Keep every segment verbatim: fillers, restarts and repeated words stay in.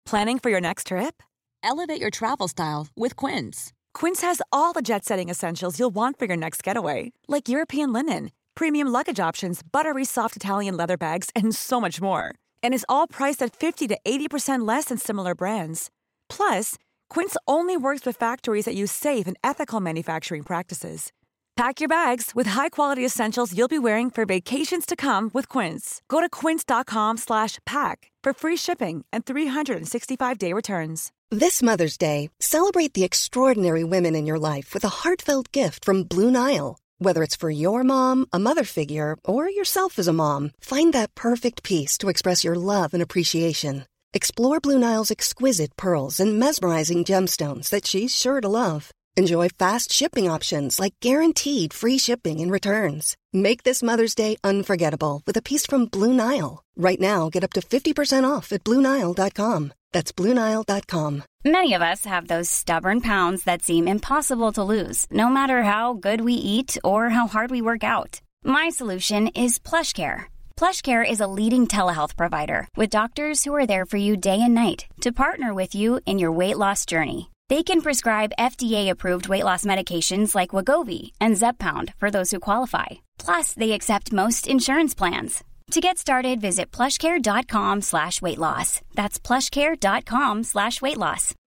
Planning for your next trip? Elevate your travel style with Quince. Quince has all the jet-setting essentials you'll want for your next getaway, like European linen, premium luggage options, buttery soft Italian leather bags, and so much more. And is all priced at fifty to eighty percent less than similar brands. Plus, Quince only works with factories that use safe and ethical manufacturing practices. Pack your bags with high-quality essentials you'll be wearing for vacations to come with Quince. Go to quince.com slash pack for free shipping and three sixty-five day returns. This Mother's Day, celebrate the extraordinary women in your life with a heartfelt gift from Blue Nile. Whether it's for your mom, a mother figure, or yourself as a mom, find that perfect piece to express your love and appreciation. Explore Blue Nile's exquisite pearls and mesmerizing gemstones that she's sure to love. Enjoy fast shipping options like guaranteed free shipping and returns. Make this Mother's Day unforgettable with a piece from Blue Nile. Right now, get up to fifty percent off at Blue Nile dot com. That's Blue Nile dot com. Many of us have those stubborn pounds that seem impossible to lose, no matter how good we eat or how hard we work out. My solution is PlushCare. PlushCare is a leading telehealth provider with doctors who are there for you day and night to partner with you in your weight loss journey. They can prescribe F D A-approved weight loss medications like Wegovy and Zepbound for those who qualify. Plus, they accept most insurance plans. To get started, visit plushcare.com slash weight loss. That's plushcare.com slash weight loss.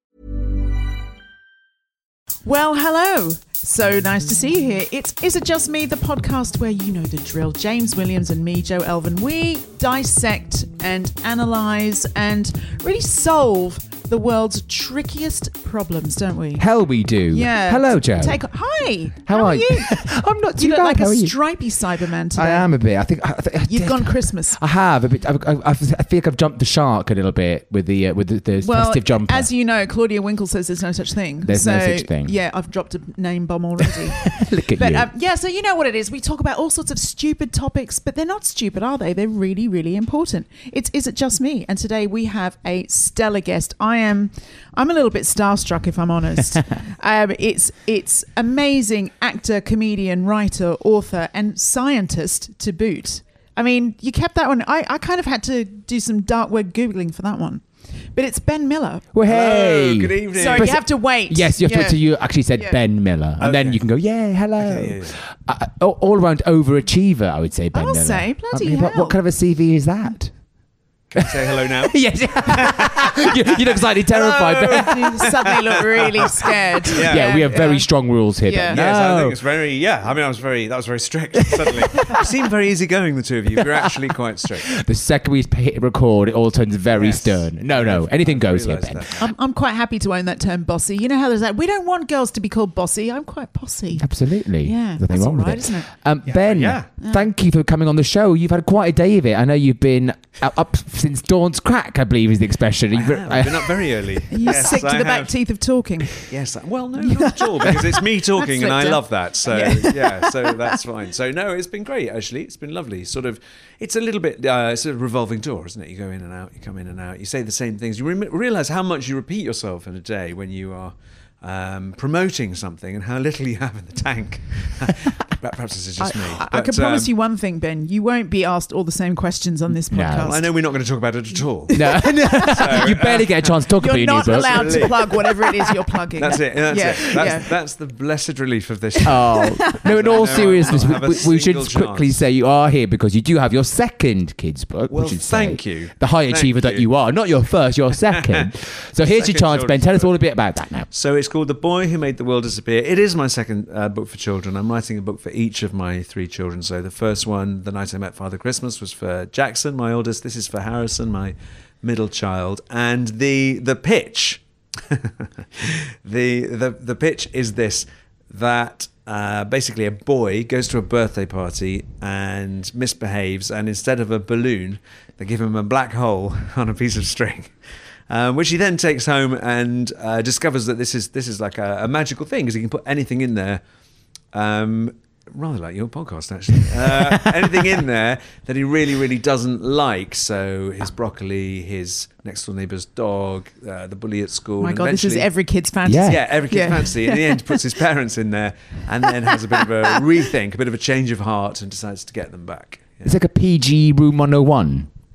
Well, hello. So nice to see you here. It's Is It Just Me, the podcast where you know the drill. James Williams and me, Joe Elvin, we dissect and analyse and really solve the world's trickiest problems, don't we? Hell, we do. Yeah. Hello, Joe. Take, hi. How, How are are you? you? I'm not too You look bad. like How a are you? stripy Cyberman today. I am a bit. I think I, I, You've I, gone Christmas. I have a bit. I, I, I feel like I've jumped the shark a little bit with the uh, with the, the Well, festive jumper. as you know, Claudia Winkle says there's no such thing. There's so, no such thing. Yeah, I've dropped a name bomb already. Look at But you. um, yeah, so you know what it is. We talk about all sorts of stupid topics, but they're not stupid, are they? They're really, really important. It's Is It Just Me? And today we have a stellar guest. I am, I'm a little bit starstruck, if I'm honest. um, it's it's amazing actor, comedian, writer, author, and scientist to boot. I mean, you kept that one. I, I kind of had to do some dark web Googling for that one. But it's Ben Miller. Well, hey. Hello, good evening. Sorry, you have to wait. Yes, you have Yeah. to. So you actually said Yeah. Ben Miller, and Okay. then you can go, yeah, hello. Okay, yeah, yeah. Uh, all, all around overachiever, I would say Ben I'll Miller. say, bloody I mean, what, hell. what kind of a C V is that? Can I say hello now? Yes. you, you look slightly terrified. Ben. You suddenly look really scared. Yeah. Yeah, we have very yeah. strong rules here. Yeah. Ben. Yes, I No. think it's very, yeah, I mean, I was very, that was very strict suddenly. You seem very easygoing, the two of you. You're actually quite strict. The second we hit record, it all turns very Yes. stern. No, no, I've- anything I've goes here, realised Ben. that. I'm, I'm quite happy to own that term bossy. You know how there's that, we don't want girls to be called bossy. I'm quite bossy. Absolutely. Yeah, Nothing that's wrong all right, with it. isn't it? Um, Ben, yeah. thank you for coming on the show. You've had quite a day of it. I know you've been up, up since dawn's crack, I believe is the expression. I You've- have. I've been up very early. Are you Yes, sick to I the back have. teeth of talking? Yes. I- Well, no, not at all, because it's me talking and I slipped love that. So, yeah, so that's fine. So, no, it's been great, actually. It's been lovely. Sort of, it's a little bit, uh, it's a revolving door, isn't it? You go in and out, you come in and out, you say the same things. You re- realise how much you repeat yourself in a day when you are um, promoting something and how little you have in the tank. Perhaps this is just me. I, I but, can promise um, you one thing, Ben. You won't be asked all the same questions on this No. podcast. I know we're not going to talk about it at all. No, no. you barely get a chance to talk You're about your not new book. allowed to Absolutely. plug whatever it is you're plugging. That's it. That's yeah, it. That's, yeah. that's the blessed relief of this. Oh no! In all No, seriousness, I'll we, have a we, we should single quickly chance. say you are here because you do have your second kids book. Well, we should say. thank you. The high Thank achiever that you. you are, not your first, your second. So here's your Second chance, Ben. children's Tell us book. all a bit about that now. So it's called The Boy Who Made the World Disappear. It is my second uh, book for children. I'm writing a book for each of my three children. So the first one, The Night I Met Father Christmas, was for Jackson, my oldest. This is for Harrison, my middle child. And the the pitch, the, the the pitch is this, that uh, basically a boy goes to a birthday party and misbehaves, and instead of a balloon, they give him a black hole on a piece of string. Um, which he then takes home and uh, discovers that this is this is like a, a magical thing because he can put anything in there, um, rather like your podcast actually. Uh, anything in there that he really really doesn't like. So his broccoli, his next door neighbour's dog, uh, the bully at school. Oh my and God, this is eventually- every kid's fantasy. Yeah. yeah, every kid's Yeah. fantasy. In the end, puts his parents in there and then has a bit of a rethink, a bit of a change of heart, and decides to get them back. Yeah. It's like a P G Room one oh one.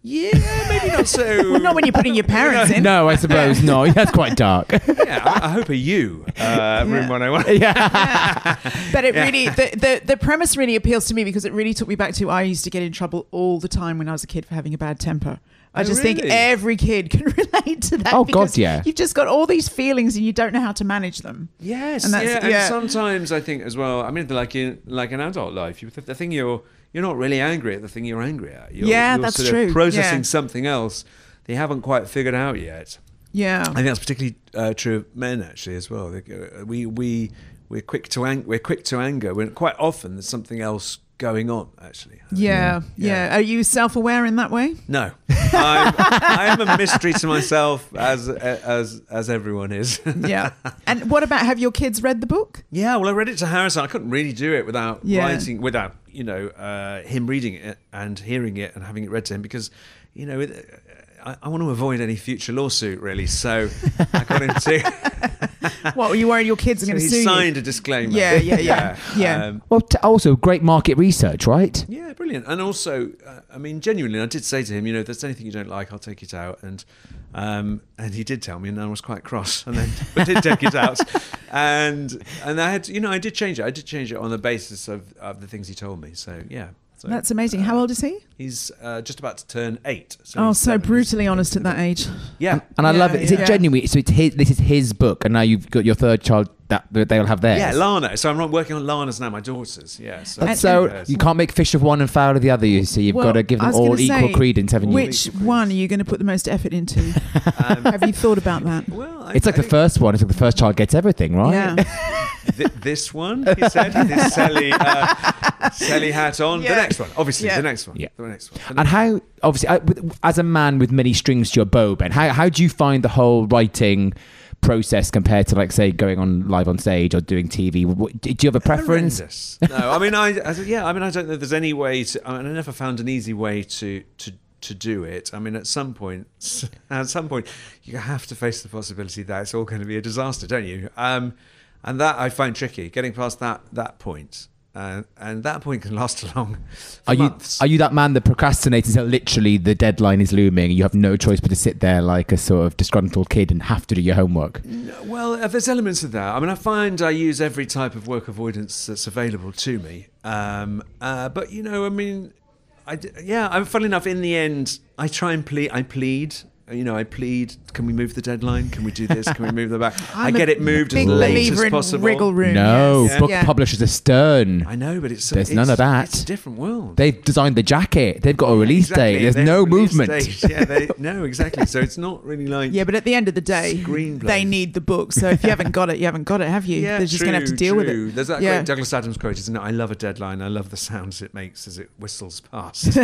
Yeah, maybe not so. Well, not when you're putting your parents in. No, I suppose not. That's quite dark. Yeah, I, I hope a you, uh, room one oh one. Yeah. But it really, the, the, the premise really appeals to me because it really took me back to I used to get in trouble all the time when I was a kid for having a bad temper. I Oh, just really? think every kid can relate to that. Oh, because God, yeah. You've just got all these feelings and you don't know how to manage them. Yes, And that's- yeah, yeah. and sometimes I think as well. I mean, like in like an adult life, you, the thing you're you're not really angry at the thing you're angry at. You're, Yeah, you're that's sort true. Of processing Yeah. something else they haven't quite figured out yet. Yeah. I think that's particularly uh, true of men actually as well. They go- We we we're quick to ang- we're quick to anger when quite often there's something else going on actually. Yeah, yeah, Yeah. Are you self-aware in that way? No, I'm, I'm a mystery to myself as as as everyone is. Yeah. And what about, have your kids read the book? Yeah, well, I read it to Harrison. I couldn't really do it without Yeah. writing, without you know uh, him reading it and hearing it and having it read to him because you know it, I, I want to avoid any future lawsuit really. So I got him to. What, were you worried your kids are So going to he sue signed you? a disclaimer. Yeah, yeah, yeah, yeah. Um, Well, t- also great market research, right? Yeah, brilliant. And also, uh, I mean, genuinely, I did say to him, you know, if there's anything you don't like, I'll take it out. And um, and he did tell me, and I was quite cross, and then but did take it out. And and I had, you know, I did change it. I did change it on the basis of, of the things he told me. So yeah. So, That's amazing. How old is he? He's uh, just about to turn eight. So Oh, he's so seven. brutally He's- honest at that age. Yeah. And I Yeah, love it. Is yeah. it genuine? So it's his, this is his book, and now you've got your third child. That they'll have theirs. Yeah, Lana. So I'm working on Lana's now, my daughter's. Yeah. So, That's so Yes. you can't make fish of one and fowl of the other. You see, you've Well, got to give I them was all gonna equal say, credence, haven't you? Which one are you going to put the most effort into? Um, Have you thought about that? well, I, It's like I the think first one. It's like the first child gets everything, right? Yeah. th- this one, he said, with his Sally, uh, Sally hat on. Yeah. The next one, obviously, Yeah. the next one. Yeah. The next one. And how, obviously, I- with- as a man with many strings to your bow, Ben, how how do you find the whole writing process compared to, like, say, going on live on stage or doing T V? What- Do you have a preference? Horrendous. No, I mean, I, I yeah, I mean, I don't know if there's any way to. I mean, I never found an easy way to to to do it. I mean, at some point, at some point, you have to face the possibility that it's all going to be a disaster, don't you? Um, and that I find tricky. Getting past that that point. Uh, and that point can last long for Are you months. are you that man that procrastinates until literally the deadline is looming? You have no choice but to sit there like a sort of disgruntled kid and have to do your homework. Well, uh, there's elements of that. I mean, I find I use every type of work avoidance that's available to me. Um, uh, but, you know, I mean, I d- yeah, I'm funnily enough, in the end, I try and plead. I plead. You know, I plead, can we move the deadline? Can we do this? Can we move the back? I I'm get a it moved as big late believer as in possible. wriggle room. No, yes. book Yeah. publishers are stern. I know, but it's There's it's, none of that. It's a different world. They've designed the jacket. They've got a release Exactly, date. There's there's no release movement. date. Yeah, they, no, exactly. So it's not really like Yeah, but at the end of the day, Screenplay. they need the book. So if you haven't got it, you haven't got it, have you? Yeah, They're just true, going to have to deal with true. it. There's that Yeah. great Douglas Adams quote, isn't it? I love a deadline. I love the sounds it makes as it whistles past.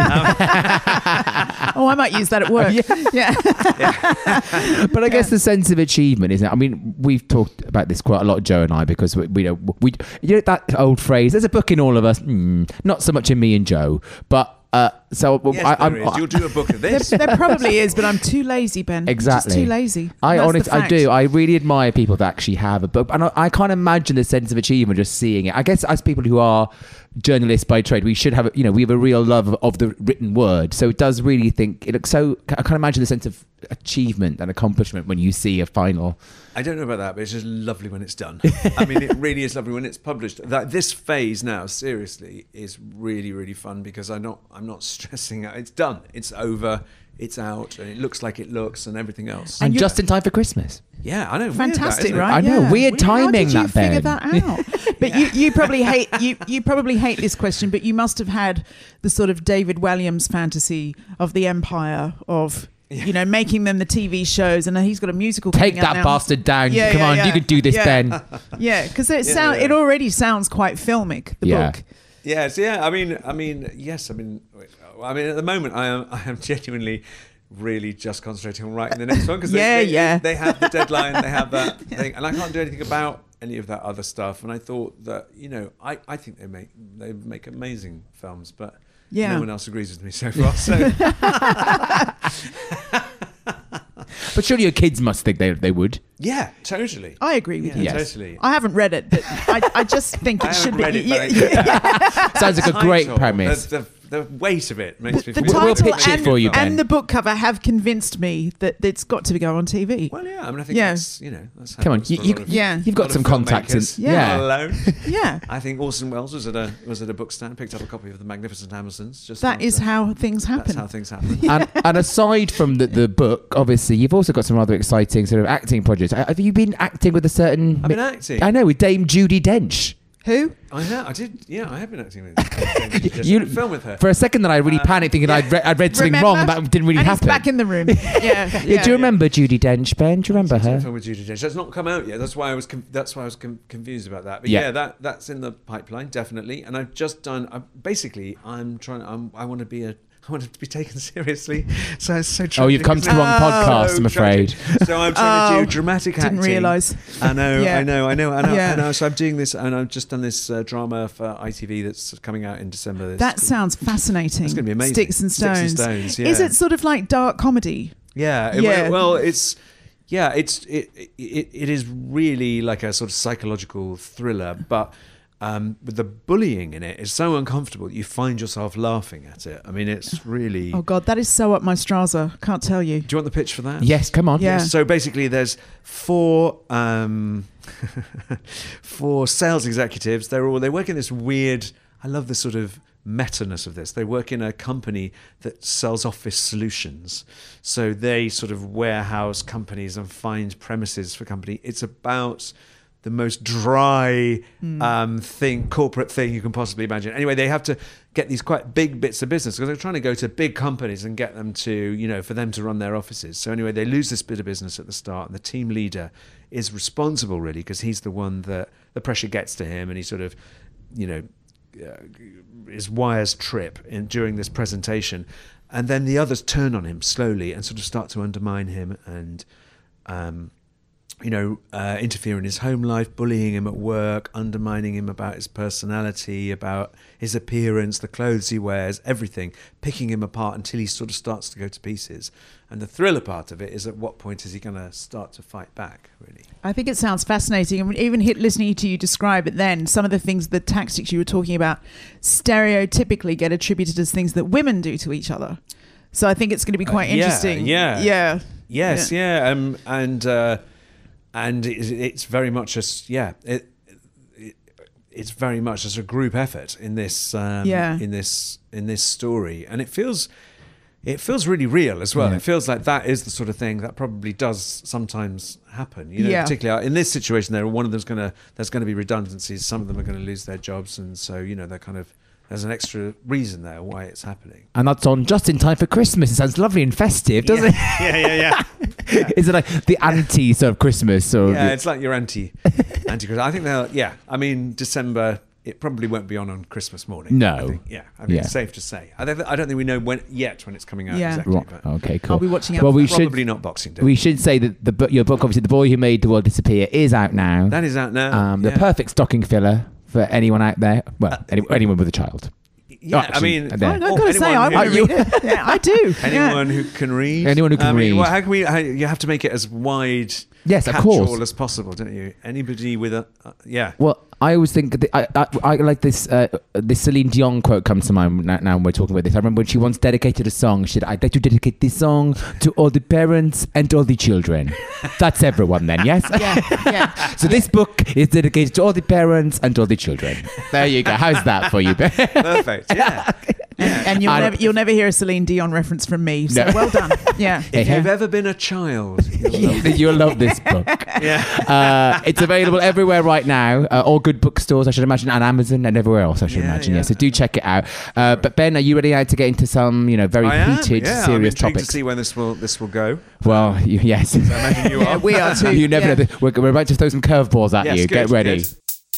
Oh, I might use that at work. Yeah. But I guess the sense of achievement, isn't it? I mean, we've talked about this quite a lot, Joe and I, because we, we know we you know that old phrase. There's a book in all of us. Mm, not so much in me and Joe, but uh, so Yes, I, there I'm. is. You'll do a book of There, this. there probably is, but I'm too lazy, Ben. Exactly. Just too lazy. I That's the honestly, I fact. do. I really admire people that actually have a book, and I, I can't imagine the sense of achievement just seeing it. I guess as people who are journalists by trade, we should have, a, you know, we have a real love of, of the written word. So it does really think it looks so. I can't imagine the sense of achievement and accomplishment when you see a final. I don't know about that, but it's just lovely when it's done. I mean, it really is lovely when it's published. That this phase now, seriously, is really, really fun because I'm not, I'm not stressing out. It's done. It's over. It's out, and it looks like it looks, and everything else. And you- just in time for Christmas. Yeah, I know. weird that, Fantastic, isn't it? right? I know, Yeah. weird timing, How did you that, figure Ben. that out? But you, you probably hate you, you probably hate this question, but you must have had the sort of David Walliams fantasy of the empire of you know making them the T V shows, and he's got a musical. Take coming out that now. bastard down. Yeah, Come yeah, on, yeah. you can do this, Yeah. Ben. Yeah, because it Yeah, sound yeah. it already sounds quite filmic. The Yeah. book. Yes, yeah. I mean, I mean, yes. I mean, I mean, at the moment, I am, I am genuinely, really just concentrating on writing the next one because Yeah, they, they, yeah. they have the deadline, they have that thing, and I can't do anything about any of that other stuff. And I thought that, you know, I, I think they make they make amazing films, but Yeah. no one else agrees with me so far. So But surely your kids must think they they would. yeah, totally. I agree with Yeah, you. Yes. totally. I haven't read it, but I, I just think I it should haven't be. read it, yeah, but I- yeah. Sounds like a great Title, premise. The, the, the weight of it makes The, me the feel. We'll- we'll title pitch it and, for you, Ben. and the book cover have convinced me that it's got to go on T V. Well, yeah. I mean, I think Yeah. that's, you know, that's how Come on, it is you, for a you, lot of- Yeah. you've a got lot some of contacts. In, filmmakers. Yeah. Not alone. Yeah. I think Orson Welles was at a was at a bookstand, picked up a copy of The Magnificent Amazons. Just That after- is how things That's happen. how things happen. and, and aside from the, the book, obviously, you've also got some rather exciting sort of acting projects. Have you been acting with a certain? I've been acting. I know, with Dame Judi Dench. Who? I know. I did. Yeah, I have been acting with. Just You- did a film with her. For a second, that I really Uh, panicked, thinking yeah. I'd, re- I'd read something Remember? wrong, and that didn't really and happen. he's back in the room. Yeah. yeah, do you remember Judi Dench, Ben? Do you remember It's a her? film with Judi Dench. That's not come out yet. That's why I was. Com- that's why I was com- confused about that. But Yeah. yeah, that that's in the pipeline definitely. And I've just done. I, basically, I'm trying. I'm, I want to be a. I want to be taken seriously. So it's so. Oh, you've come to the wrong podcast, So I'm afraid. tragic. So I'm trying Oh, to do dramatic acting. didn't realise. I know, Yeah. I know, I know, I know, Yeah. I know. So I'm doing this, and I've just done this uh, drama for I T V that's coming out in December. That sounds fascinating. It's gonna be amazing. Sticks and Sticks Stones. and Stones, Is yeah. it sort of like dark comedy? Yeah. It, Yeah. Well, it's yeah, it's it, it it is really like a sort of psychological thriller, but um, with the bullying in it, it's so uncomfortable. You find yourself laughing at it. I mean, it's really. Oh God, that is so up my Strasser. Can't tell you. Do you want the pitch for that? Yes, come on. Yeah. So basically, there's four um, four sales executives. They're all they work in this weird. I love the sort of meta-ness of this. They work in a company that sells office solutions. So they sort of warehouse companies and find premises for company. It's about the most dry um, thing, corporate thing you can possibly imagine. Anyway, they have to get these quite big bits of business because they're trying to go to big companies and get them to, you know, for them to run their offices. So anyway, they lose this bit of business at the start, and the team leader is responsible really because he's the one that the pressure gets to him, and he sort of, you know, uh, his wires trip in during this presentation, and then the others turn on him slowly and sort of start to undermine him and. Um, you know, uh, interfere in his home life, bullying him at work, undermining him about his personality, about his appearance, the clothes he wears, everything, picking him apart until he sort of starts to go to pieces. And the thriller part of it is at what point is he going to start to fight back, really? I think it sounds fascinating. I mean, even hit, listening to you describe it then, some of the things, the tactics you were talking about, stereotypically get attributed as things that women do to each other. So I think it's going to be quite Uh, yeah, interesting. yeah. Yeah. Yes, yeah. yeah um, and uh, and it, it's very much as, yeah, it, it, it's very much as a group effort in this, um, Yeah. in this, in this story. And it feels... It feels really real as well. Yeah. It feels like that is the sort of thing that probably does sometimes happen. You know, Yeah. particularly in this situation, there one of them's going to there's going to be redundancies. Some of them are going to lose their jobs, and so you know they're kind of there's an extra reason there why it's happening. And that's on just in time for Christmas. It sounds lovely and festive, doesn't it? Yeah, yeah, yeah. Is it like the anti sort of Christmas? Or Yeah, it's like your anti anti. I think they'll. Yeah, I mean December. It probably won't be on on Christmas morning. No. I think, yeah, I mean Yeah. it's safe to say. I don't, I don't think we know when yet when it's coming out Yeah. exactly. Right, But okay, cool. I'll be watching out Well, for we that. should probably not Boxing Day. we should say that the book, your book, obviously, The Boy Who Made the World Disappear, is out now. that is out now. um, the yeah. perfect stocking filler for anyone out there. Well, any, anyone with a child. Yeah, Oh, I actually, mean, there. I, I've Oh, got to say, anyone I who- would read it. Yeah, I do. Anyone Yeah. who can read. Anyone who can I mean, read. Well, how can we? How, you have to make it as wide, Yes, of catch-all course. as possible, don't you? Anybody with a, uh, yeah. Well, I always think that I, I, I like this uh, this Celine Dion quote comes to mind now, now when we're talking about this. I remember when she once dedicated a song. She said, "I'd like to dedicate this song to all the parents and all the children." That's everyone then, yes? Yeah, yeah. So this book is dedicated to all the parents and all the children. There you go. How's that for you, Ben? Perfect. Yeah. And, and you'll I- never you'll never hear a Celine Dion reference from me. So No. well done. Yeah. If Yeah. you've ever been a child, you'll love You'll love this book. yeah. Uh, it's available everywhere right now. Uh, all good bookstores, I should imagine, and Amazon and everywhere else, I should Yeah, imagine. Yeah. yeah. So do check it out. Uh, but Ben, are you ready now to get into some, you know, very I am. heated, Yeah, I'm serious intrigued topics? to see where this will this will go. Well, you, yes. I imagine you Yeah, are. we are too. you never Yeah. know. We're, we're about to throw some curveballs at Yes, you. good, Get ready. good.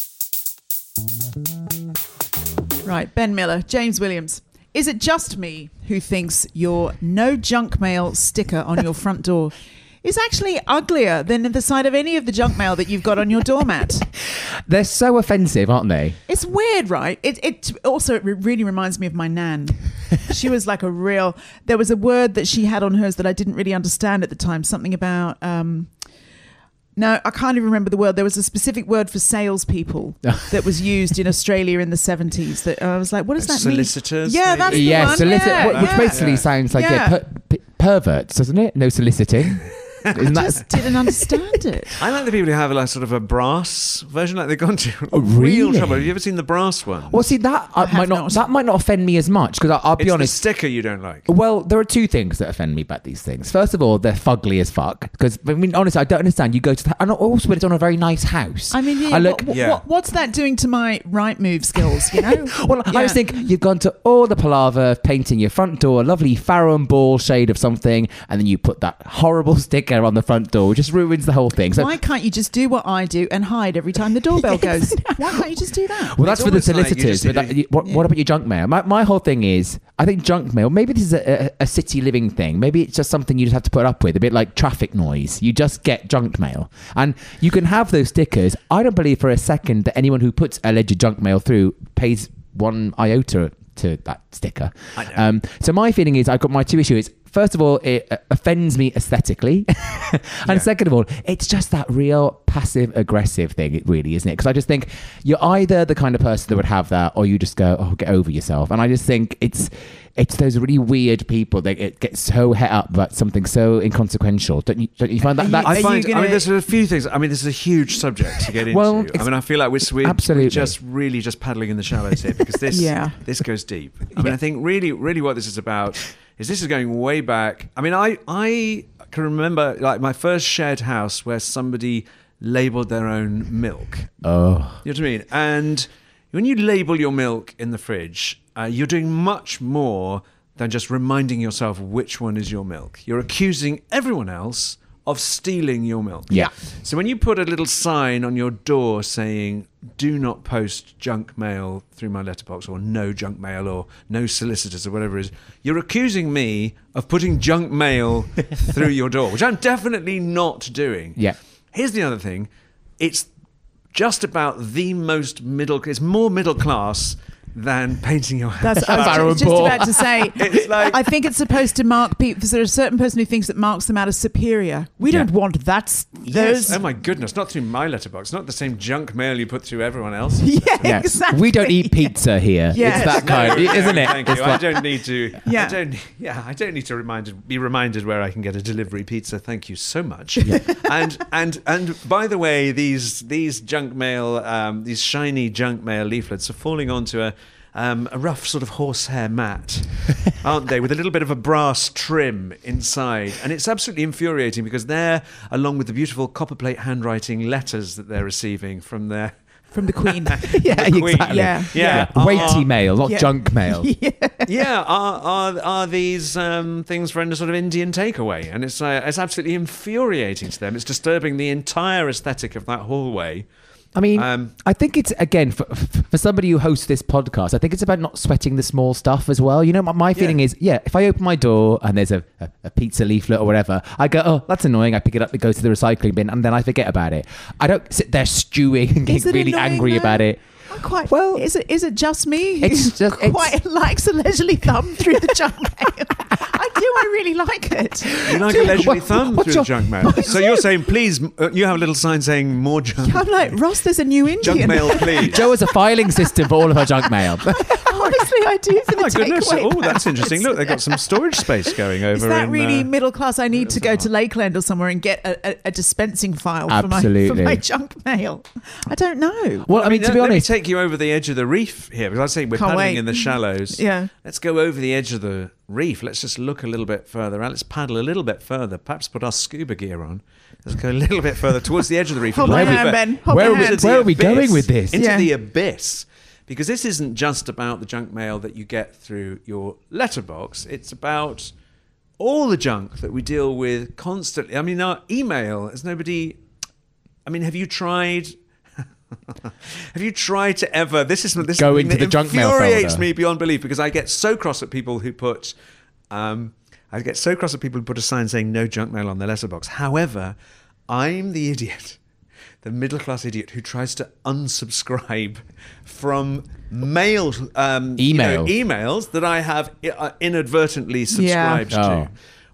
Right, Ben Miller, James Williams. Is it just me who thinks your no junk mail sticker on your front door is actually uglier than the side of any of the junk mail that you've got on your doormat? They're so offensive, aren't they? It's weird, right? It it also it really reminds me of my nan. She was like a real. There was a word that she had on hers that I didn't really understand at the time. Something about um, No, I can't even remember the word. There was a specific word for salespeople that was used in Australia in the seventies. That I was like, what does that Solicitors, mean? Yeah, maybe? that's the Yeah, one. solicit, yeah, wh- which yeah. basically Yeah. sounds like Yeah. yeah. per- p- perverts, doesn't it? No soliciting. Isn't I that? just didn't understand it. I like the people who have like sort of a brass version, like they've gone to Oh, real really? trouble. Have you ever seen the brass one? Well, see that I have might not, not. that might not offend me as much because I'll be it's honest. the sticker you don't like. Well, there are two things that offend me about these things. First of all, they're fugly as fuck. Because I mean, honestly, I don't understand. You go to, the, and also when it's on a very nice house. I mean, yeah, I look. what, what, Yeah. what- what's that doing to my right move skills? You know. Well, I Yeah. just think you've gone to all the palaver of painting your front door a lovely Farrow and Ball shade of something, and then you put that horrible sticker on the front door, which just ruins the whole thing. So, Why can't you just do what I do and hide every time the doorbell goes? Why can't you just do that? well, that's It's for the almost like you solicitors. just but need that, to- you- what, what about your junk mail? My, my whole thing is, I think junk mail, maybe this is a, a, a city living thing. Maybe it's just something you just have to put up with, a bit like traffic noise. You just get junk mail. And you can have those stickers. I don't believe for a second that anyone who puts alleged junk mail through pays one iota to that sticker. I know. Um, so my feeling is, I've got my two issues. First of all, it uh, offends me aesthetically. and Yeah. second of all, it's just that real passive aggressive thing, it really, isn't it? Because I just think you're either the kind of person that would have that, or you just go, oh, get over yourself. And I just think it's it's those really weird people that get, get so het up about something so inconsequential. Don't you, don't you find that? that Are I you find. I gonna- mean, there's a few things. I mean, this is a huge subject to get into. Well, I ex- mean, I feel like we're, we're, Absolutely. we're just really just paddling in the shallows here because this Yeah. this goes deep. I mean, I think really, really what this is about is this is going way back. I mean, I I can remember like my first shared house where somebody labeled their own milk. Oh. You know what I mean? And when you label your milk in the fridge, uh, you're doing much more than just reminding yourself which one is your milk. You're accusing everyone else of stealing your milk. Yeah. So when you put a little sign on your door saying, do not post junk mail through my letterbox, or no junk mail, or no solicitors, or whatever it is, you're accusing me of putting junk mail through your door, which I'm definitely not doing. Yeah. Here's the other thing. It's just about the most middle, it's more middle class than painting your house. That's I was Farrow just, and just Ball. about to say. It's like- I think it's supposed to mark people. Because there's a certain person who thinks that marks them out as superior. We Yeah. don't want that. s- Yes. Those. Oh my goodness, not through my letterbox, not the same junk mail you put through everyone else's. Yeah, Yes. exactly. We don't eat pizza here. Yes. It's that kind, No, no, isn't it? Thank It's you. I like- don't need to. Yeah. I don't. Yeah, I don't need to reminded, be reminded where I can get a delivery pizza. Thank you so much. and and and by the way, these these junk mail, um, these shiny junk mail leaflets are falling onto a. Um, a rough sort of horsehair mat, aren't they? With a little bit of a brass trim inside. And it's absolutely infuriating because they're, along with the beautiful copperplate handwriting letters that they're receiving from their From the Queen. yeah, the Queen. exactly. Yeah. Yeah. Weighty Are- mail, not Yeah. junk mail. yeah, are are are these um, things for a sort of Indian takeaway? And it's uh, it's absolutely infuriating to them. It's disturbing the entire aesthetic of that hallway. I mean, Um, I think it's, again, for, for somebody who hosts this podcast, I think it's about not sweating the small stuff as well. You know, my, my feeling Yeah. is, yeah, if I open my door and there's a, a, a pizza leaflet or whatever, I go, oh, that's annoying. I pick it up, it goes to the recycling bin, and then I forget about it. I don't sit there stewing and Is getting it really annoying, angry though? about it. I'm quite. Well- Well, is it is it just me? It's who just- it's- quite likes a leisurely thumb through the junk mail. I do. I really like it. You like Do- a leisurely what- thumb what's through your- the junk mail. So you're saying, please, uh, you have a little sign saying more junk, I'm like, Ross, there's a new Indian. junk mail, please. Jo has a filing system for all of her junk mail. Honestly, I do for Oh my the goodness! takeaway Oh, that's packets. interesting. Look, they've got some storage space going over. Is that in, really uh, middle class? I need to go to Lakeland or somewhere and get a, a, a dispensing file for my, for Absolutely. my junk mail. I don't know. Well, I mean, to let, be let me honest, take you over the edge of the reef here, because I say we're Can't paddling wait. in the shallows. Yeah. Let's go over the edge of the reef. Let's just look a little bit further out. Let's paddle a little bit further. Perhaps put our scuba gear on. Let's go a little bit further towards the edge of the reef. Hold A my little hand, bit- Ben. Hold Where my are we- hand. into where the are we abyss. going with this? Into Yeah. the abyss. Because this isn't just about the junk mail that you get through your letterbox. It's about all the junk that we deal with constantly. I mean, our email, has nobody... I mean, have you tried... have you tried to ever... This is this Go is into the junk mail infuriates folder. me beyond belief, because I get so cross at people who put... Um, I get so cross at people who put a sign saying no junk mail on their letterbox. However, I'm the idiot... the middle-class idiot who tries to unsubscribe from mail, um, you know, Email. emails that I have uh, inadvertently subscribed Yeah. to. Oh.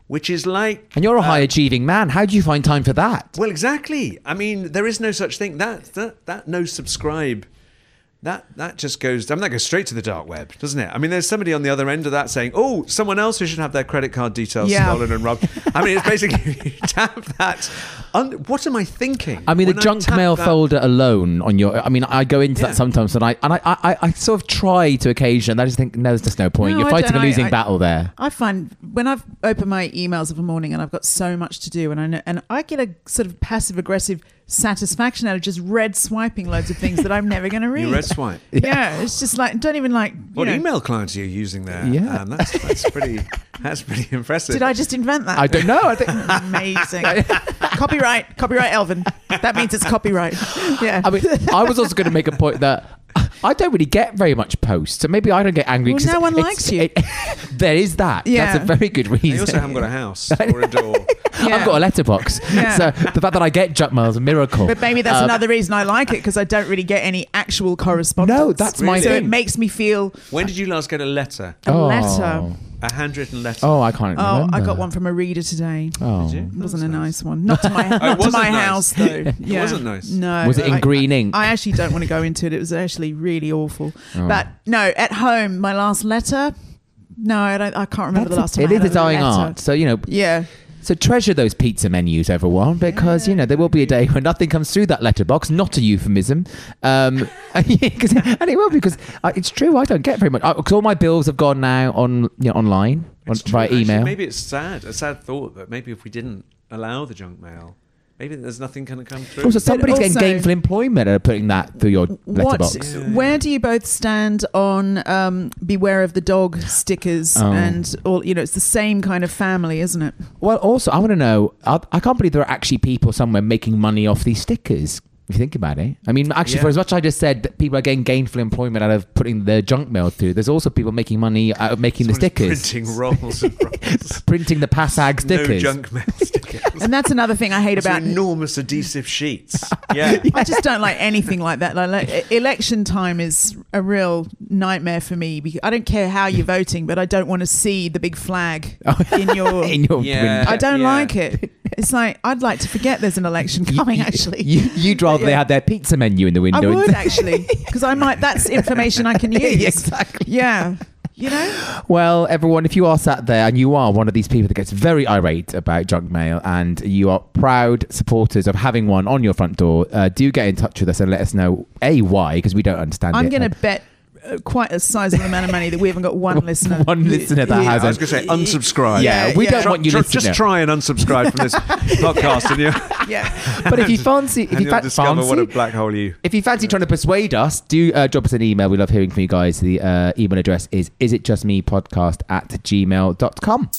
which is like... And you're a uh, high-achieving man. How do you find time for that? Well, exactly. I mean, there is no such thing. That that that no subscribe, that that just goes. I mean, that goes straight to the dark web, doesn't it? I mean, there's somebody on the other end of that saying, "Oh, someone else who should have their credit card details Yeah. stolen and robbed." I mean, it's basically you tap that. Un- what am I thinking? I mean, the when junk tap mail that- folder alone on your. I mean, I go into Yeah. that sometimes, and I and I, I, I sort of try to occasion. And I just think, no, there's just no point. No, You're I fighting don't. a losing I- I- battle there. I find when I've opened my emails of a morning and I've got so much to do, and I know, and I get a sort of passive aggressive satisfaction out of just red swiping loads of things that I'm never going to read. You red swipe. Yeah, it's just like don't even like. You What know, email clients are you using there? Yeah. Um, that's that's pretty. That's pretty impressive. Did I just invent that? I don't know. I think. Amazing. Copyright, copyright, Elvin. That means it's copyright. Yeah. I mean, I was also going to make a point that I don't really get very much posts, so maybe I don't get angry. Well, 'cause no one it's- likes you. it- there is that. Yeah. That's a very good reason. You also haven't got a house or a door. Yeah. I've got a letterbox, Yeah. so the fact that I get junk mail is a miracle. But maybe that's Um, another reason I like it, because I don't really get any actual correspondence. No, that's my So thing. it makes me feel When did you last get a letter? a Oh. letter. A handwritten letter? Oh, I can't Oh, remember. I got one from a reader today. Oh. Did you? It wasn't That's a nice one. Not to my, Oh, it not to wasn't my nice. house, though. Yeah. wasn't nice. No. Was it in I- green ink? I actually don't want to go into it. It was actually really awful. Oh. But no, at home, my last letter. No, I don't. I can't remember That's the last a- time. It I is had a dying letter. art, so you know. Yeah. So treasure those pizza menus, everyone, because you know there will be a day when nothing comes through that letterbox. Not a euphemism, um, and it will because uh, it's true. I don't get very much because all my bills have gone now on you know online on, It's true. via Actually, email. maybe it's sad, a sad thought that maybe if we didn't allow the junk mail, maybe there's nothing going to come through. Also, somebody's getting also- gainful employment and putting that through your What? letterbox. Yeah. Where do you both stand on um, beware of the dog stickers Oh. and all? You know, it's the same kind of family, isn't it? Well, also, I want to know. I, I can't believe there are actually people somewhere making money off these stickers. If you think about it, I mean, actually, Yeah. for as much as I just said that people are getting gainful employment out of putting their junk mail through, there's also people making money out of making Someone's the stickers, printing rolls and rolls. printing the Passag No stickers. junk mail stickers. And that's another thing I hate Those about. enormous adhesive sheets. Yeah. I just don't like anything like that. Like, like, e- election time is a real nightmare for me. Because I don't care how you're voting, but I don't want to see the big flag in your. in your Yeah. window. I don't Yeah. like it. It's like I'd like to forget there's an election coming. Actually, You, you'd rather they Yeah. had their pizza menu in the I window. would actually, because I might. That's information I can use. Exactly. Yeah. You know. Well, everyone, if you are sat there and you are one of these people that gets very irate about junk mail and you are proud supporters of having one on your front door, uh, do get in touch with us and let us know, A, why, because we don't understand I'm it. going to bet uh, quite a sizable amount of money that we haven't got one listener. One listener that Yeah. has I was going to say unsubscribe. Yeah, Yeah, we yeah. don't Try- want you try- listening. Just try and unsubscribe from this podcast, and, you, Yeah. But if you fancy, if and you you'll fa- discover what a fancy, black hole you. if you fancy trying to persuade us, do uh, drop us an email. We love hearing from you guys. The uh, email address is isitjustmepodcast at gmail dot com.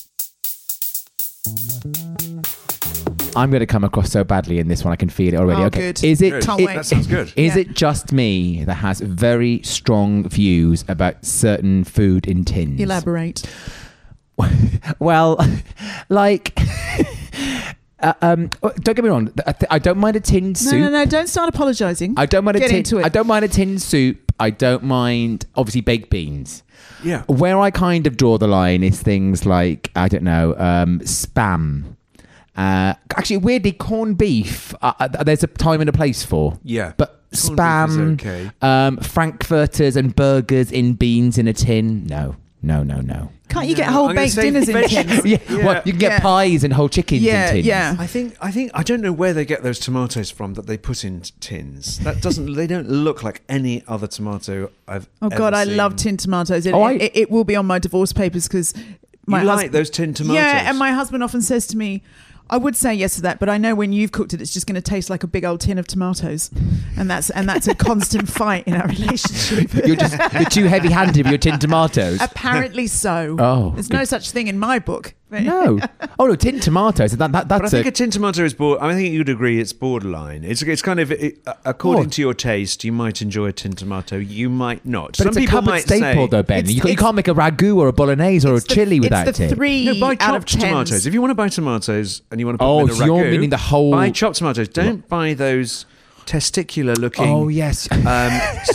I'm going to come across so badly in this one. I can feel it already. Oh, okay. good. Is it? Good. Can't it- wait. That sounds good. Is Yeah. it just me that has very strong views about certain food in tins? Elaborate. Well, like, uh, um, don't get me wrong. I, th- I don't mind a tin No, soup. no, no! Don't start apologising. I don't mind a Get tin. into it. I don't mind a tin soup. I don't mind obviously baked beans. Yeah. Where I kind of draw the line is things like I don't know, um, spam. Uh, actually, weirdly, corned beef. Uh, uh, there's a time and a place for. Yeah. But Corned beef is spam, okay. um, frankfurters, and burgers in beans in a tin. No, no, no, no. Can't you get No, whole I'm gonna baked say dinners in veg- tins? Yeah, Yeah. well, you can get Yeah. pies and whole chickens Yeah, in tins. yeah. I think I think I don't know where they get those tomatoes from that they put in tins. That doesn't. They don't look like any other tomato I've. Oh ever God, I seen. love tin tomatoes. It, Oh, I- it, it will be on my divorce papers because my You like husband- those tin tomatoes? Yeah, and my husband often says to me, I would say yes to that, but I know when you've cooked it, it's just going to taste like a big old tin of tomatoes, and that's and that's a constant fight in our relationship. You're just you're too heavy-handed with your tin tomatoes. Apparently so. Oh, there's good. no such thing in my book. No. Oh no, tin tomatoes. That, that, But I that's think a, a tin tomato is board. I think you'd agree it's borderline. It's it's kind of it, uh, according What? to your taste. You might enjoy a tin tomato. You might not. But Some it's a people cupboard might staple, say, though, Ben. It's- You, ca- you it's- can't make a ragu or a bolognese or a It's the- chili without it's the it. three No, buy out of chopped tomatoes. tens. If you want to buy tomatoes and you want to put Oh, them in a so you're ragu, meaning the whole- buy chopped tomatoes. Don't buy those testicular looking. Oh yes. Um,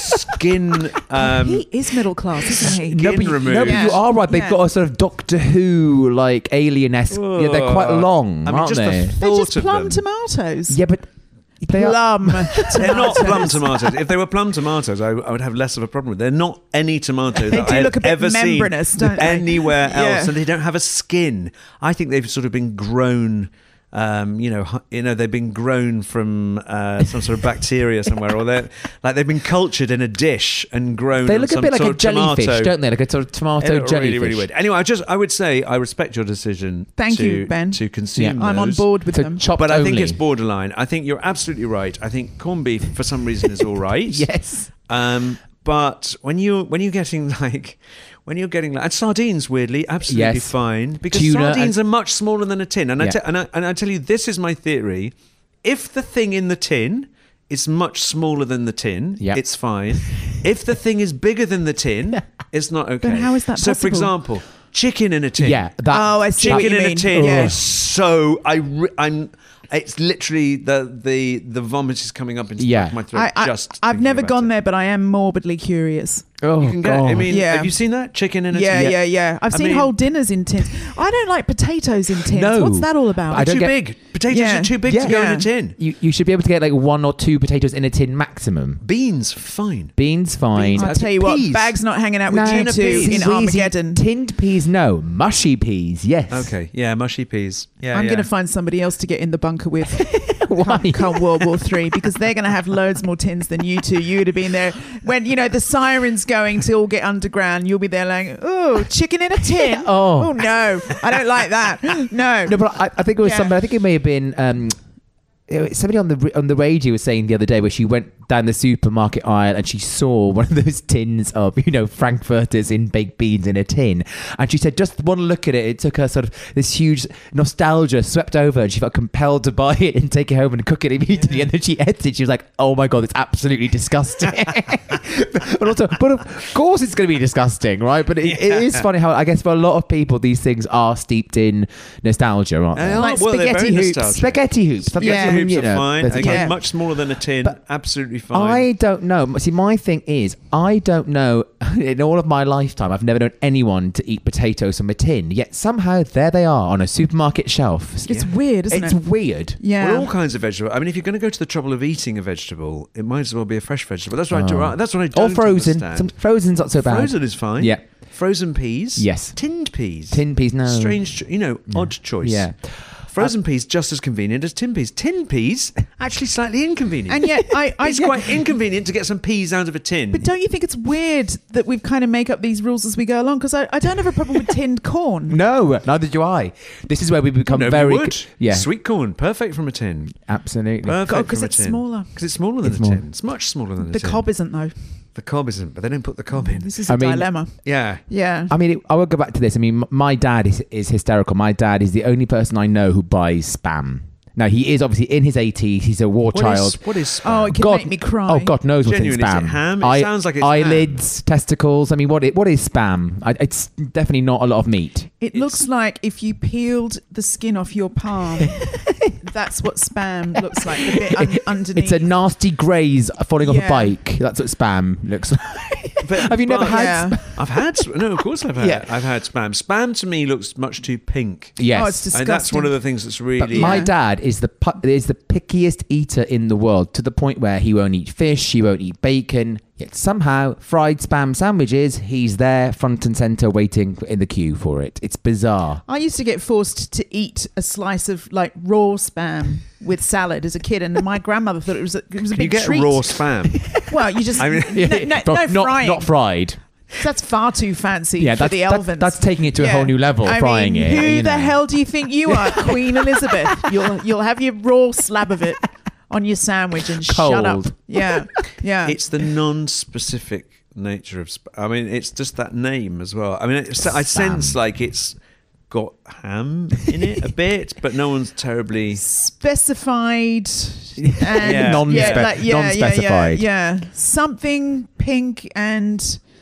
skin. Um, he is middle class, isn't he? No, but, you, removed. no, but you Yeah. are right. They've Yeah. got a sort of Doctor Who, like alien-esque. Yeah, they're quite long, I mean, aren't just the they? They're thought just of plum them. tomatoes. Yeah, but they are. Plum. They're not plum tomatoes. tomatoes. If they were plum tomatoes, I, I would have less of a problem with. They're not any tomato They that do I have look a bit ever seen membranous, don't they? anywhere Yeah. else, and they don't have a skin. I think they've sort of been grown. Um, you know, hu- you know, they've been grown from uh, some sort of bacteria somewhere, or they're like they've been cultured in a dish and grown. They on look a some bit like sort a of jellyfish, tomato. don't they? Like a sort of They tomato look jellyfish. really, really weird. Anyway, I just I would say I respect your decision. Thank to, you, Ben. To consume, I'm on those. board with So them. chopped But I think only. it's borderline. I think you're absolutely right. I think corned beef, for some reason, is all right. Yes. Um, but when you when you're getting like when you're getting like and sardines, weirdly, absolutely Yes. fine because Tuna sardines and- are much smaller than a tin. And I Yeah. te- and I and I tell you, this is my theory: if the thing in the tin is much smaller than the tin, Yeah. it's fine. If the thing is bigger than the tin, it's not okay. But how is that So, for possible? example, chicken in a tin. Yeah. That, Oh, I see what Chicken you in mean. a tin Yeah. is so I re- I'm. It's literally the the the vomit is coming up into the Yeah. back of my throat. I, I, just I've thinking never about gone it. there, but I am morbidly curious. Oh, You can get. God. I mean, Yeah. have you seen that chicken in a Yeah, tin? yeah, yeah. I've I seen mean- whole dinners in tins. I don't like potatoes in tins. No. What's that all about? I They're don't too get- big. Potatoes Yeah. are too big Yeah. to go in Yeah. a tin. You, you should be able to get like one or two potatoes in a tin maximum. Beans, fine. Beans, fine. I'll tell you peas. what, Bag's not hanging out with No, you tuna two peas. in Squeezy Armageddon. Tinned peas, no. Mushy peas, yes. Okay, yeah, mushy peas. Yeah, I'm yeah. going to find somebody else to get in the bunker with. Why? Come, come World War Three, because they're going to have loads more tins than you two. You'd have been there when, you know, the siren's going to all get underground. You'll be there like, oh, chicken in a tin. Oh. Oh, no, I don't like that. No. No, but I, I think it was Yeah. somebody. I think it may have been um, it was somebody on the on the radio was saying the other day where she went down the supermarket aisle and she saw one of those tins of, you know, frankfurters in baked beans in a tin, and she said just one look at it, it took her sort of this huge nostalgia swept over, and she felt compelled to buy it and take it home and cook it immediately. Yeah. And then she ate it. She was like, "Oh my god, it's absolutely disgusting." but also, but of course, it's going to be disgusting, right? But it, Yeah. it is funny how I guess for a lot of people these things are steeped in nostalgia, aren't they? They are, Like well, they're spaghetti very hoops. nostalgic. Spaghetti hoops. Spaghetti Yeah. hoops You are know, fine. there's a Again, Yeah. much smaller than a tin. But absolutely fine. I don't know. See, my thing is, I don't know. In all of my lifetime, I've never known anyone to eat potatoes from a tin. Yet somehow there they are on a supermarket shelf. It's weird, isn't It's it? weird. Yeah. Well, all kinds of vegetable. I mean, if you're going to go to the trouble of eating a vegetable, it might as well be a fresh vegetable. That's what I do. Oh. That's what I Or don't frozen. understand. Some frozen's not so bad. Frozen is fine. Yeah. Frozen peas. Yes. Tinned peas. Tin peas, no. Strange, cho- you know, odd choice. Yeah. Frozen peas just as convenient as tin peas. Tin peas actually slightly inconvenient. And yet, I, I it's quite inconvenient to get some peas out of a tin. But don't you think it's weird that we've kind of make up these rules as we go along? Because I, I don't have a problem with tinned corn. No, neither do I. This is where we become Nobody very. would. Yeah, Sweet corn, perfect from a tin. absolutely. Perfect God, 'cause from a it's tin. smaller. Because it's smaller than It's a more. tin. It's much smaller than a The tin. cob isn't, though. The cob isn't, but they don't put the cob in. This is a I mean- dilemma. Yeah. Yeah. I mean, it, I will go back to this. I mean, m- my dad is, is hysterical. My dad is the only person I know who buys Spam. Now, he is obviously in his eighties. He's a war What child. is, what is Oh, spam? it can God, make me cry. Oh, God knows what's in Genuinely, is Spam. it ham? It sounds like it's eyelids, testicles. I mean, what it, what is Spam? I, it's definitely not a lot of meat. It It's- looks like if you peeled the skin off your palm. That's what Spam looks like. The bit un- underneath. It's a nasty graze falling off a Yeah. bike. That's what Spam looks like. But- Have you never but- had Yeah. Spam? I've had sp- no, of course I've had. Yeah. I've had spam. Spam to me looks much too pink. Yes. Oh, it's disgusting. And that's one of the things that's But really. my Yeah. dad is the pu- is the pickiest eater in the world, to the point where he won't eat fish, he won't eat bacon. Yet somehow, fried Spam sandwiches, he's there front and center, waiting in the queue for it. It's bizarre. I used to get forced to eat a slice of like raw Spam with salad as a kid, and my grandmother thought it was a, it was a Can you big get treat. raw spam? Well, you just I mean- no, no, From- no not, frying. not fried. That's far too fancy Yeah, for that's, the that- Elvins. that's taking it to a Yeah. whole new level, I frying mean, it. Who you the know. hell do you think you are, Queen Elizabeth? You'll you'll have your raw slab of it on your sandwich and shut up. Cold. Yeah, yeah. It's the non-specific nature of. Sp- I mean, it's just that name as well. I mean, it's, I sense like it's got ham in it a bit, but no one's terribly. Specified and Yeah. Non-spe- yeah, like, yeah, non-specified. Yeah, yeah, something pink and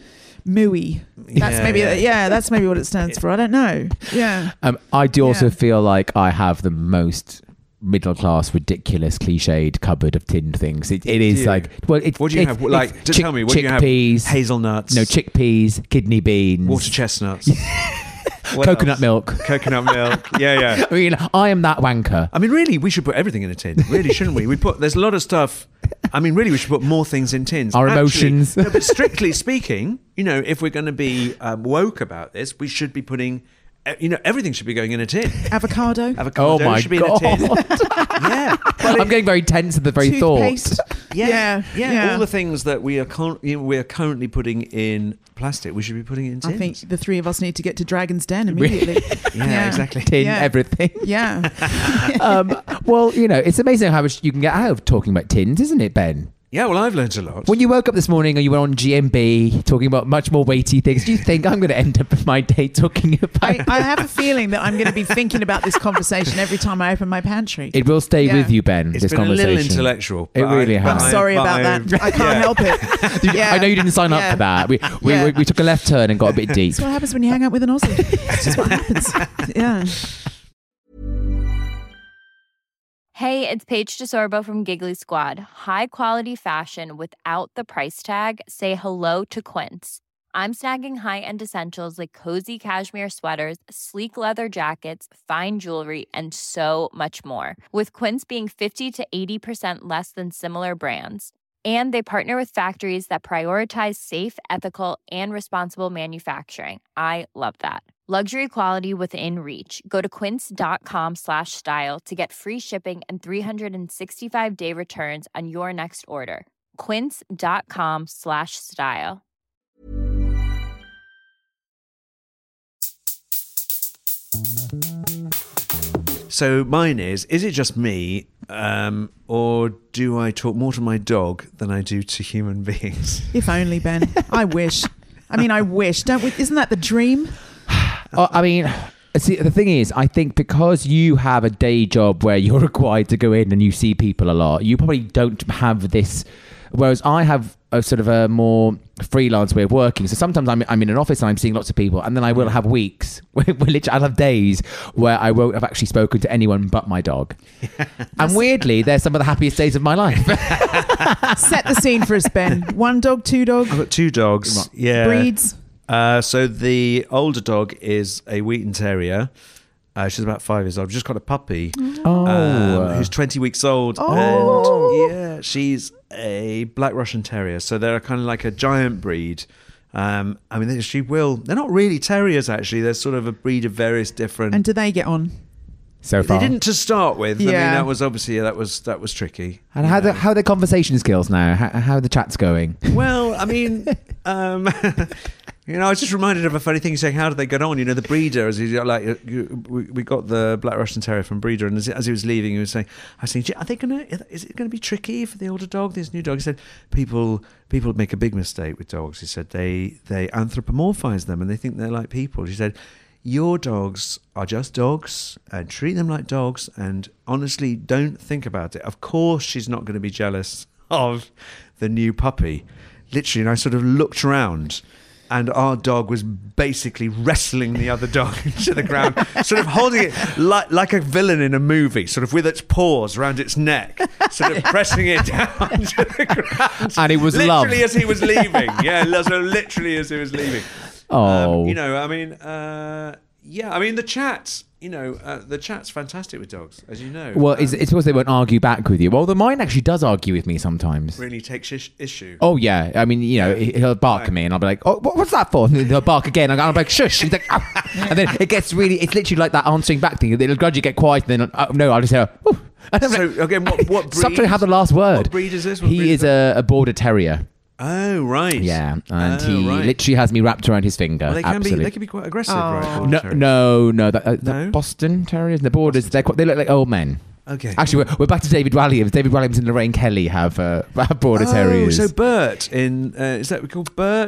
mooey. That's Yeah, maybe yeah. yeah. That's maybe what it stands for. I don't know. Yeah. Um, I do also Yeah. feel like I have the most middle class, ridiculous, cliched cupboard of tinned things. It, it is Do you? like, well, it's, What do you it's- have? Like, it's just chick- tell me, what do you have? chickpeas, Hazelnuts. no, chickpeas, kidney beans, Water chestnuts. What coconut else? milk. Coconut milk. Yeah, yeah. I mean, I am that wanker. I mean, really, we should put everything in a tin. Really, shouldn't we? We put there's a lot of stuff. I mean, really, we should put more things in tins. Our Actually, emotions. No, but strictly speaking, you know, if we're going to be um, woke about this, we should be putting, uh, you know, everything should be going in a tin. Avocado. Avocado Oh my should be God. in a tin. Yeah. Well, I'm getting very tense at the very Toothpaste. thought. Yeah, Yeah, yeah, yeah. All the things that we are con- you know, we are currently putting in plastic, we should be putting it in tins. I think the three of us need to get to Dragon's Den immediately. Yeah, exactly. Tin, Yeah. everything. Yeah. um, well, you know, it's amazing how much you can get out of talking about tins, isn't it, Ben? Yeah, well, I've learned a lot. When you woke up this morning and you were on G M B talking about much more weighty things, do you think I'm going to end up my day talking about I, I have a feeling that I'm going to be thinking about this conversation every time I open my pantry. It will stay Yeah. with you, Ben, It's this been a conversation. little intellectual. It but I- really but has. I'm I- sorry but about I- that. I can't yeah. help it. Yeah. I know you didn't sign up Yeah. for that. We, we, Yeah. we, we took a left turn and got a bit deep. That's what happens when you hang out with an Aussie. It's just what happens. Yeah. Hey, it's Paige DeSorbo from Giggly Squad. High quality fashion without the price tag. Say hello to Quince. I'm snagging high-end essentials like cozy cashmere sweaters, sleek leather jackets, fine jewelry, and so much more. With Quince being fifty to eighty percent less than similar brands. And they partner with factories that prioritize safe, ethical, and responsible manufacturing. I love that. Luxury quality within reach. Go to quince.com slash style to get free shipping and three sixty-five day returns on your next order. Quince.com slash style. So mine is, is it just me, um, or do I talk more to my dog than I do to human beings? If only, Ben. I wish. I mean, I wish. Don't we? Isn't that the dream? Oh, I mean, see, the thing is, I think because you have a day job where you're required to go in and you see people a lot, you probably don't have this. Whereas I have a sort of a more freelance way of working. So sometimes I'm, I'm in an office and I'm seeing lots of people, and then I will have weeks, where, where literally I'll have days where I won't have actually spoken to anyone but my dog. And weirdly, they're some of the happiest days of my life. Set the scene for us, Ben. One dog, two dog, I've got two dogs. Yeah. breeds. Uh, so the older dog is a Wheaton Terrier. Uh, she's about five years old. Just got a puppy. Oh. um, who's twenty weeks old. Oh. And yeah, she's a Black Russian Terrier. So they're kind of like a giant breed. Um, I mean, they, she will. They're not really terriers, actually. They're sort of a breed of various different. And do they get on? So far. They didn't to start with. I mean, Yeah. that was obviously that was that was tricky. And you how, the, know. how are the conversation skills now? How, how are the chats going? Well, I mean, um, you know, I was just reminded of a funny thing saying, how did they get on? You know, the breeder, as he like, you, we, we got the Black Russian Terrier from breeder, and as, as he was leaving, he was saying, I was saying, are they gonna? Is it going to be tricky for the older dog? This new dog? He said, people people make a big mistake with dogs. He said they they anthropomorphize them and they think they're like people. He said, your dogs are just dogs and treat them like dogs, and honestly, don't think about it. Of course, she's not going to be jealous of the new puppy. Literally, and I sort of looked around, and our dog was basically wrestling the other dog into the ground, sort of holding it like, like a villain in a movie, sort of with its paws around its neck, sort of pressing it down to the ground. And it was literally love. as he was leaving. Yeah, so literally as he was leaving. Oh. Um, you know, I mean, uh, yeah, I mean, the chats, you know, uh, the chat's fantastic with dogs, as you know. Well, Um, it's, it's because they won't argue back with you. Well, the mine actually does argue with me sometimes. really takes ish- issue. Oh, yeah. I mean, you know, he'll bark at me and I'll be like, oh, what- what's that for? And he'll bark again. And I'll be like, shush. He's like, oh. And then it gets really, it's literally like that answering back thing. It'll gradually get quiet and then, oh, no, I'll just say, oh. And I'm So, like, again, what, what breed? stop trying to have the last word. What breed is this? What breed He is a, a border terrier. Oh, right. Yeah. And Oh, he right. literally has me wrapped around his finger. Well, they can Absolutely. be. They can be quite aggressive, Oh. right? Border No, terriers? no, no. That, uh, the No? Boston Terriers, the borders, they're quite, they look like old men. Okay. Actually, we're, we're back to David Walliams. David Walliams and Lorraine Kelly have uh, have border oh, terriers. so Bert in uh, is that we call Bert?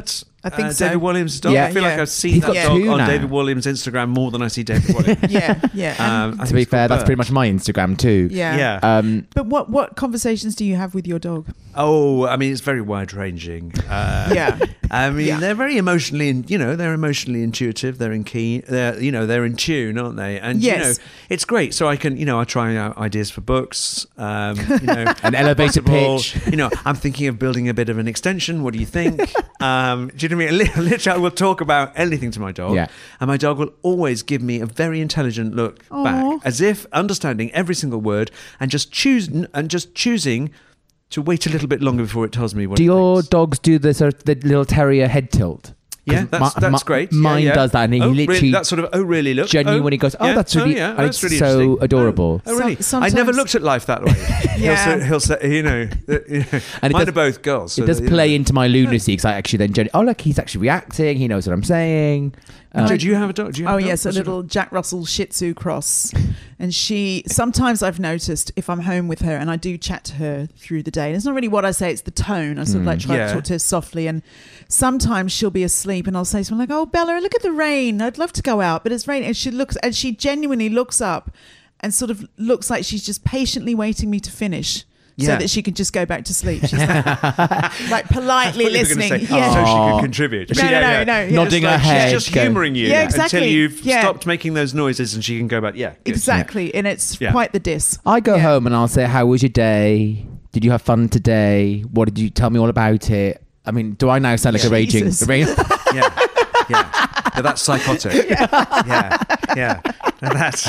I think uh, so. David Williams' dog. Yeah. I feel Yeah. like I've seen He's that got dog two on now. David Williams' Instagram more than I see David Williams. Yeah, yeah. Um, I To think be it's fair, called that's pretty Bert. much my Instagram too. yeah. Yeah. Um, But what what conversations do you have with your dog? Oh, I mean, it's very wide ranging. Uh, Yeah. I mean, Yeah. they're very emotionally, in, you know, they're emotionally intuitive. They're in key, they're, you know, they're in tune, aren't they? And Yes. you know, it's great. So I can, you know, I try out ideas for books. Um, you know, An elevator possible- pitch. You know, I'm thinking of building a bit of an extension. What do you think? um, do you know what I mean? Li- Literally, I will talk about anything to my dog, Yeah. and my dog will always give me a very intelligent look Aw. back, as if understanding every single word and just choose and just choosing to wait a little bit longer before it tells me what do it your thinks. dogs do the sort of the little terrier head tilt? 'Cause Yeah, that's, mi- that's mi- great. Yeah, Mine yeah. does that, and he oh, literally really? That sort of, oh, really? Look. genuinely oh, goes, oh, yeah, that's really, yeah, and that's it's really so interesting. adorable. Oh, oh, really? Some- I never sometimes- looked at life that way. Yeah. He'll say, he'll say you know, uh, you know And it mine does- are both girls. so It does that, you play know. into my lunacy because I actually then, gen- oh look, he's actually reacting. He knows what I'm saying. Um, Do, do you have a dog? Do you have Oh a dog? yes, a What's your little dog? Jack Russell Shih Tzu cross, and she. Sometimes I've noticed if I'm home with her and I do chat to her through the day, and it's not really what I say; it's the tone. I sort of like try Yeah. to talk to her softly, and sometimes she'll be asleep, and I'll say something like, "Oh Bella, look at the rain. I'd love to go out, but it's raining." And she looks, and she genuinely looks up, and sort of looks like she's just patiently waiting me to finish. So Yeah. that she can just go back to sleep. She's like, like politely I thought you were gonna listening. say, Yeah. So she Aw. could contribute. No, no, no, no, yeah. Nodding Just her like- head, She's just go- humouring you Yeah, exactly. until you've Yeah. stopped making those noises and she can go back. Yeah. good. Exactly, and it's Yeah. quite the diss. I go Yeah. home and I'll say, how was your day? Did you have fun today? What did you tell me all about it? I mean, do I now sound like a raging? Jesus. a ra- Yeah. Yeah. Yeah, that's psychotic. Yeah. Yeah. And that's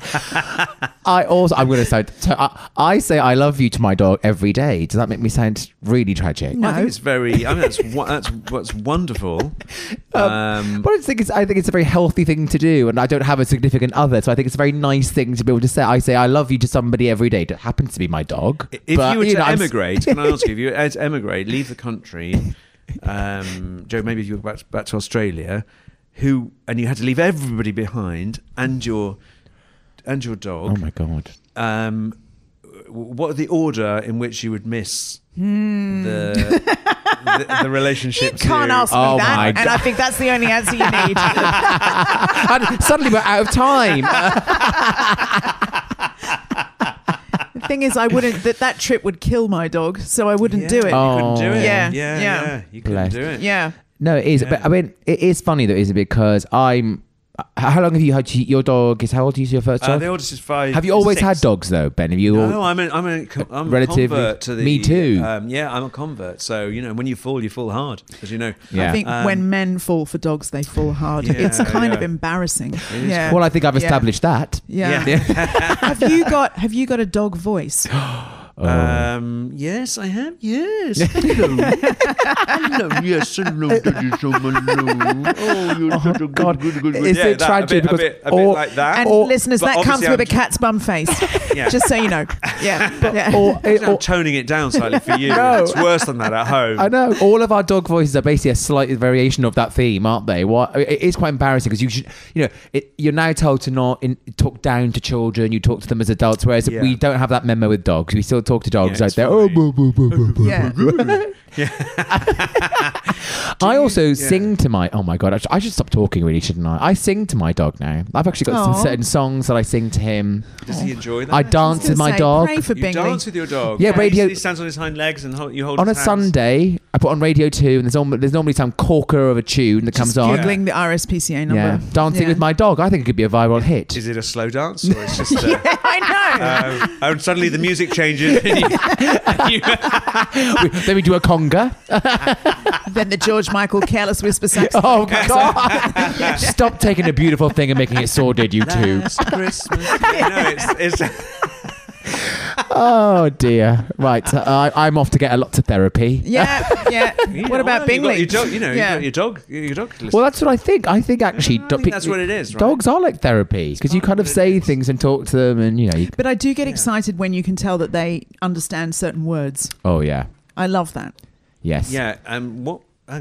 I also, I'm going to sound, so I, I say I love you to my dog every day. Does that make me sound really tragic? No. I think it's very. I mean, that's wo- that's what's wonderful. Um, But I think it's I think it's a very healthy thing to do, and I don't have a significant other, so I think it's a very nice thing to be able to say. I say I love you to somebody every day. It happens to be my dog. if but, you were to know, I'm s- emigrate, can I ask you? If you were to emigrate, leave the country, um, Joe. Maybe if you were back, back to Australia, who and you had to leave everybody behind, and your and your dog. Oh my god! Um, w- what are the order in which you would miss Hmm. the, the the relationship? You can't to- ask me Oh that, my and I think that's the only answer you need. And suddenly we're out of time. The thing is, I wouldn't. That that trip would kill my dog, so I wouldn't Yeah, do it. You couldn't do it. Yeah, yeah, yeah. yeah. You couldn't Bless. do it. Yeah. No, it is. Yeah. But I mean, it is funny though, isn't it? Because I'm. How long have you had your dog? Is how old is your first Uh, dog? the oldest is five. have you always six. had dogs though, Ben? Have you? No, all, I'm a, I'm a, co- I'm Relatively- a convert to the. me too. Um, yeah, I'm a convert. So you know, when you fall, you fall hard, as you know. Yeah. I think Um, when men fall for dogs, they fall hard. Yeah, it's kind of yeah. embarrassing. is Yeah. well, I think I've Yeah. established that. Yeah. Yeah. have you got Have you got a dog voice? Oh. Um, yes, I have. Yes. Hello. Hello. Yes. Hello. Daddy, someone. Hello. Oh, you're such a good, God. good, good, good. Is yeah, it that, tragic A bit, because a bit, a all- bit like that. And Or- listeners, but that comes obviously with a I'm- cat's bum face. Yeah. Just so you know. Yeah. yeah. Or, I'm or- toning it down slightly for you. No. It's worse than that at home. I know all of our dog voices are basically a slight variation of that theme, aren't they? What it is quite embarrassing because you should, you know, it, you're now told to not in, talk down to children. You talk to them as adults, whereas Yeah. we don't have that memo with dogs. We still talk to dogs Yeah, out it's there. funny. Oh, boo, boo, boo, boo, boo. Yeah. I also sing to my. Oh my god! I should, I should stop talking, really, shouldn't I? I sing to my dog now. I've actually got Aw. some certain songs that I sing to him. Does he enjoy that? I I dance was with gonna my say, dog Pray for You Bingley. dance with your dog. Yeah, radio- He stands on his hind legs and hold, you hold on a his hands. Sunday. I put on Radio Two, and there's, norm- there's normally some corker of a tune that comes Just on. googling the R S P C A number. Yeah, dancing Yeah. with my dog. I think it could be a viral hit. Is it a slow dance or it's just? A, Yeah, I know. um, and suddenly the music changes. And you, and you, We- then we do a conga. Then the George Michael careless whisper saxophone. Oh God! Stop taking a beautiful thing and making it sordid, you two. Last Christmas. No, it's, it's Oh dear. Right, uh, I, I'm off to get a lot of therapy. Yeah, yeah. you What know, about you got Bingley? Your dog, you know, Yeah. you got your dog. Your dog. listens. Well, that's what I think. I think actually, I think that's what it is, right? Dogs are like therapy because you part kind of of what it say is. things and talk to them, and you know. You, But I do get excited when you can tell that they understand certain words. oh yeah. I love that. Yes. Yeah. Um. What? Hang on.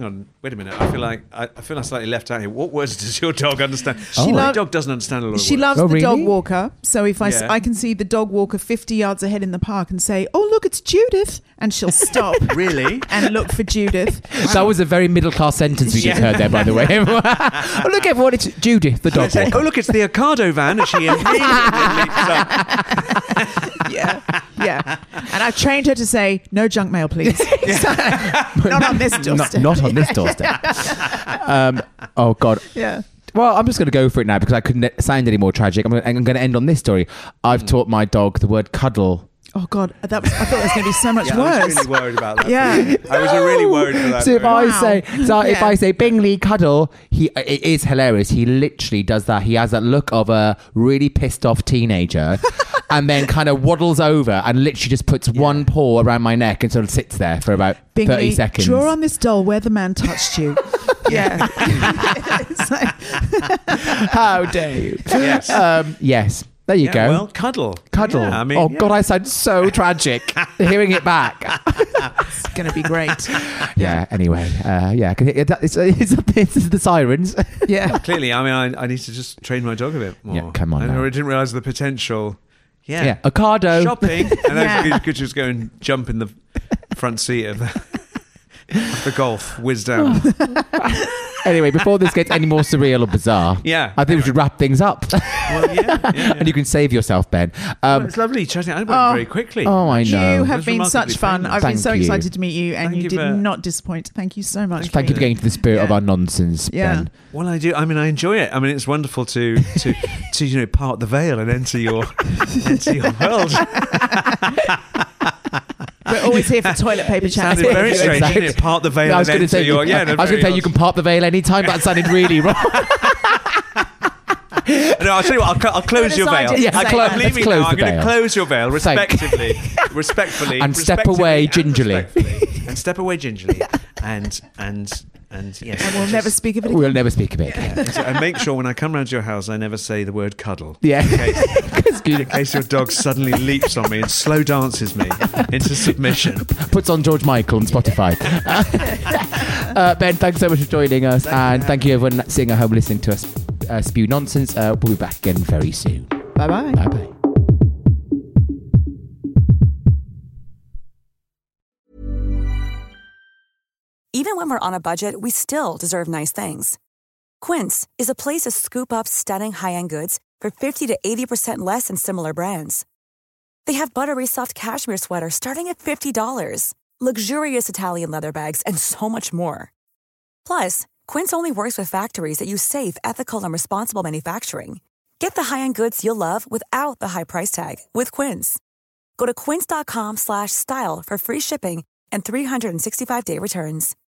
Wait a minute. I feel like I, I feel I'm slightly left out here. What words does your dog understand? She My lo- dog doesn't understand a lot of She words. loves Oh, the really? dog walker. So if I, s- Yeah. I can see the dog walker fifty yards ahead in the park and say, "Oh, look, it's Judith," and she'll stop Really? and look for Judith. That was a very middle class sentence we just heard there, by the way. Oh, look, everyone, it's Judith, the And I dog say, walker. oh, look, it's the Ocado van. And she immediately leaps up. Yeah, yeah. And I've trained her to say, "No junk mail, please." Not on this Not, doorstep. not on this doorstep. um, oh, God. Yeah. Well, I'm just going to go for it now because I couldn't sound any more tragic. I'm going, I'm going to end on this story. I've Mm. taught my dog the word cuddle. Oh God, that was, I thought it was going to be so much Yeah, I worse. was really worried about that. Yeah. I was really worried for that. So if I Wow. say, so if Yeah. I say Bingley cuddle, he it is hilarious. He literally does that. He has that look of a really pissed off teenager, and then kind of waddles over and literally just puts one paw around my neck and sort of sits there for about Bingley, thirty seconds. draw on this doll where the man touched you. Yeah. It's like- How dare you? Yes. Um, yes. There you Yeah, go. well, cuddle. Cuddle. Yeah, I mean, oh yeah. God, I sound so tragic hearing it back. it's going to be great. Yeah. Anyway, uh, yeah, 'cause it- it- it's, it's, it's, it's the sirens. Yeah. Clearly, I mean, I, I need to just train my dog a bit more. Yeah, come on I now. didn't realise the potential. Yeah. Yeah, Ocado. Shopping. And Yeah. then could just go and jump in the front seat of the, of the Golf, whiz down. Anyway, before this gets any more surreal or bizarre, Yeah. I think we should wrap things up. Well, yeah, yeah, yeah. And you can save yourself, Ben. Well, Um, it's lovely chatting. I went Oh. very quickly. oh, I know. You It have was been remarkably such fun. painless. I've been Thank so you. excited to meet you, and Thank you, you did for- not disappoint. Thank you so much. Thank you for getting to the spirit of Yeah. our nonsense, Yeah. Ben. Well, I do. I mean, I enjoy it. I mean, it's wonderful to to to you know part the veil and enter your enter your world. We're always here for toilet paper It chat. sounded very Yeah, strange, exactly. didn't it? Part the veil I was and going to enter say, your you, yeah. I no, was going to very say you odd. can part the veil anytime, but that sounded really wrong. No, I'll tell you what. I'll, cl- I'll close Notice your I veil. didn't Yeah, say I cl- that. I'm Let's leaving close now. I'm the going to veil. close your veil Thank- respectively, respectfully, And step respectively away and gingerly. respectfully. and step away gingerly, and and and yes. And we'll just- never speak of it again. We'll never speak of it again. Yeah, and so- and make sure when I come round to your house, I never say the word cuddle. Yeah. In case, It's good. in case your dog suddenly leaps on me and slow dances me into submission. Puts on George Michael on Spotify. uh, Ben, thanks so much for joining us. and thank you everyone sitting at home listening to us uh, spew nonsense. Uh, we'll be back again very soon. Bye bye. Bye bye. Even when we're on a budget, we still deserve nice things. Quince is a place to scoop up stunning high-end goods for fifty to eighty percent less than similar brands. They have buttery soft cashmere sweaters starting at fifty dollars, luxurious Italian leather bags, and so much more. Plus, Quince only works with factories that use safe, ethical, and responsible manufacturing. Get the high-end goods you'll love without the high price tag with Quince. Go to quince.com slash style for free shipping and three sixty-five day returns.